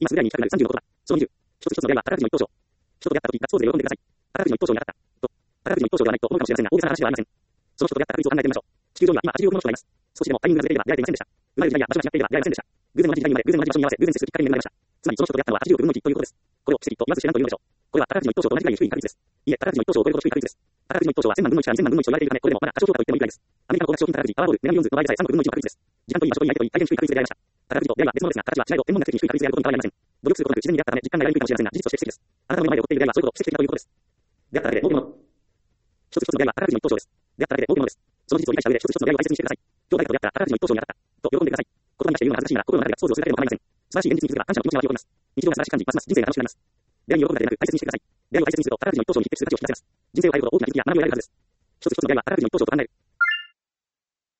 今すぐぐらいに行きたくなる35言葉。その20。一つ一つの出会いは宝くじの一等賞。人と出会った時、ガッツポーズで喜んでください。宝くじの一等賞に当たった。と。宝くじの一等賞ではないと思うかもしれませんが、大げさな話ではありません。その人と出会った確率を考えてみましょう。地球上には今80億の人がいます。少しでもタイミングがずれていれば出会えていませんでした。生まれる時代や場所が違っていれば出会えませんでした。偶然同じ時代に生まれ、偶然同じ場所に合わせ、偶然接するきっかけに恵まれました。つまりその人と出会ったのは80億分の1ということです。これを奇跡と言わず知らんというのでしょう。これは宝くじの一等賞と同じくらい低い確率です。いえ、宝くじの一等賞を超えるほど低い確率です。宝くじの一等賞は1000万分の1から2000万分の1と言われているため、これでもまだ過小評価と言ってもいいくらいです。アメリカの高額賞金宝くじ、パワーボール、メガミリオンズの場合でさえ3億分の1の確率です。時間といい場所といい相手といい大変低い確率で出会いました。宝くじと出会いは別物ですが、形は違いと天文学的に低い確率であることに変わりありません。努力することなく自然に出会ったため、実感がやりにくいかもしれませんが、事実として奇跡です。あなたの目の前で起こっている出会いはそういうこと、奇跡的ということです。出会っただけで儲けもの。一つ一つの出会いは宝くじの一等賞です。出会っただけで儲けものです。その事実を理解した上で一つ一つの出会いを大切にしてください。今日誰かと出会ったら宝くじの一等賞に当たったと喜んでください。言葉に出して言うのは恥ずかしいなら心の中では想像するだけでも構いません。素晴らしい現実に気づけば感謝の気持ちが湧き起こります。日常が素晴らしく感じ、ますます人生が楽しくなります。出会いに喜ぶだけでなく大切にしてください。出会いを大切にすると宝くじの一等賞に匹敵する価値を引き出せます。人生を変えるほど大きな気づきや学びを得られるはずです。